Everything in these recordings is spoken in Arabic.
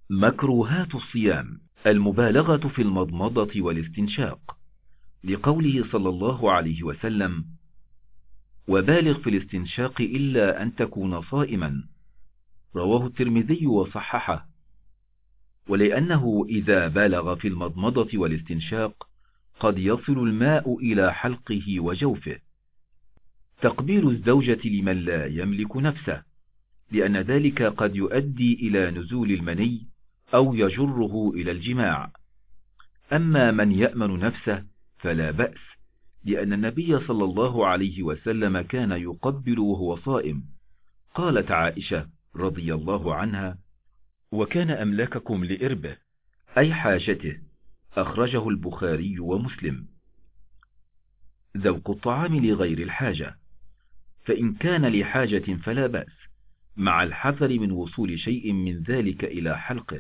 مكروهات الصيام: المبالغة في المضمضة والاستنشاق، لقوله صلى الله عليه وسلم: وبالغ في الاستنشاق إلا أن تكون صائما، رواه الترمذي وصححه. ولأنه إذا بالغ في المضمضة والاستنشاق قد يصل الماء إلى حلقه وجوفه. تقبيل الزوجة لمن لا يملك نفسه، لأن ذلك قد يؤدي إلى نزول المني أو يجره إلى الجماع. أما من يأمن نفسه فلا بأس، لأن النبي صلى الله عليه وسلم كان يقبل وهو صائم. قالت عائشة رضي الله عنها: وكان أملككم لإربه، أي حاجته. أخرجه البخاري ومسلم. ذوق الطعام لغير الحاجة: فإن كان لحاجة فلا بأس، مع الحذر من وصول شيء من ذلك إلى حلقه.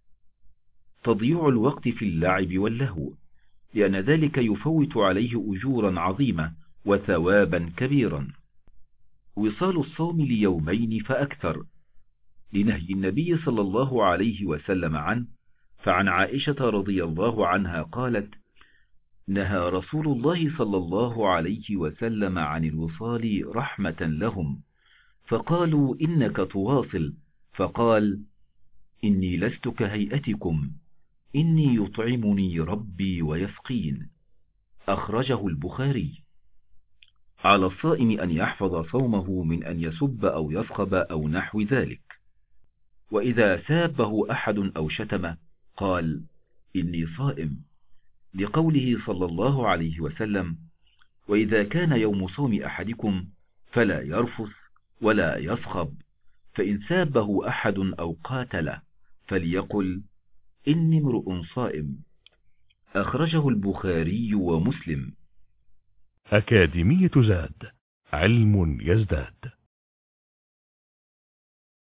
تضييع الوقت في اللعب واللهو، لأن ذلك يفوت عليه أجورا عظيمة وثوابا كبيرا. وصال الصوم ليومين فأكثر، لنهي النبي صلى الله عليه وسلم عنه. فعن عائشة رضي الله عنها قالت: نهى رسول الله صلى الله عليه وسلم عن الوصال رحمة لهم، فقالوا: إنك تواصل، فقال: إني لست كهيئتكم، إني يطعمني ربي ويسقين. أخرجه البخاري. على الصائم أن يحفظ صومه من أن يسب أو يصخب أو نحو ذلك. وإذا سابه أحد أو شتمه قال: إني صائم، لقوله صلى الله عليه وسلم: وإذا كان يوم صوم أحدكم فلا يرفث ولا يصخب، فإن سابه أحد أو قاتله فليقل: إني امرؤ صائم. أخرجه البخاري ومسلم. أكاديمية زاد، علم يزداد.